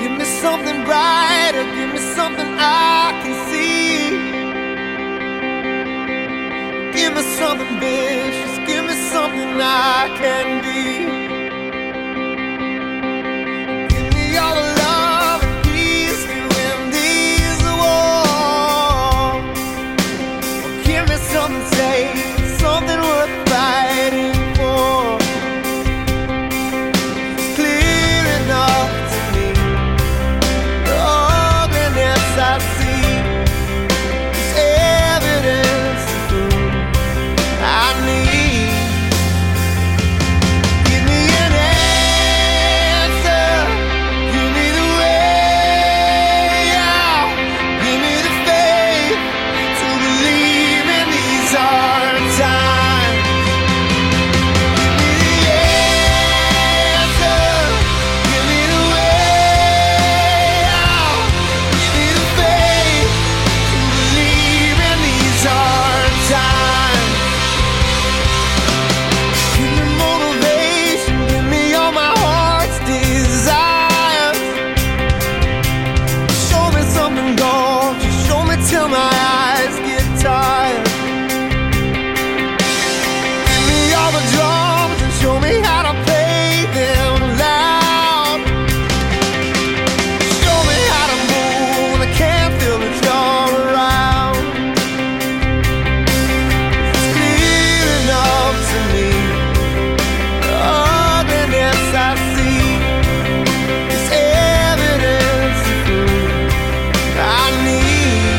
Give me something brighter, give me something I can see. Give me something vicious, give me something I can be. Give me all the love and peace to end these wars. Give me something safe, something worth fighting for. It's clear enough to me, the ugliness I see is evidence to prove I need. Give me an answer, give me the way out, give me the faith to believe in these hard times. Give me the answer, give me the way out, give me the faith to believe in these hard times. Give me motivation, give me all my heart's desires. Show me something gorgeous, show me till my eyes get tired. Give me all the drums and show me how to play them loud. Show me how to move when I can't feel the drum around. It's clear enough to me, the ugliness I see is evidence to prove I need.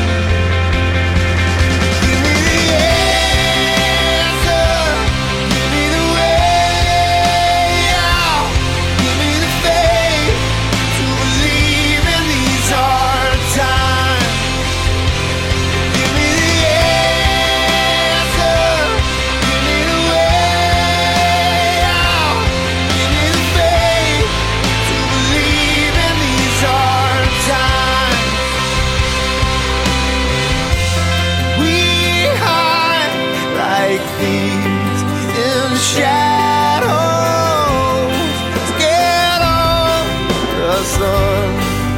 Give me the answer, give me the way out, give me the faith to believe in these hard times. Give me the answer, give me the way out, give me the faith to believe in these hard times. We hide like thieves in the shadows, scared of the sun.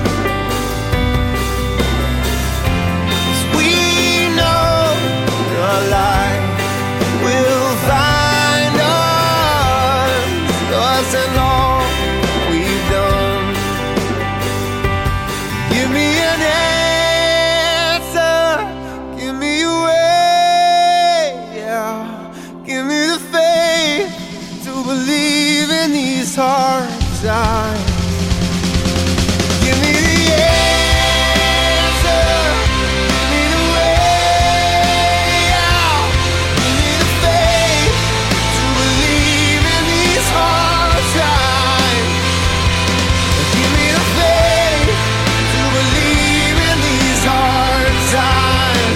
'Cause we know the light will find us and all we've done. Give me an answer, give me a way out, give me the faith to believe in these hard times. Give me the answer, give me the way out, give me the faith to believe in these hard times. Give me the faith to believe in these hard times.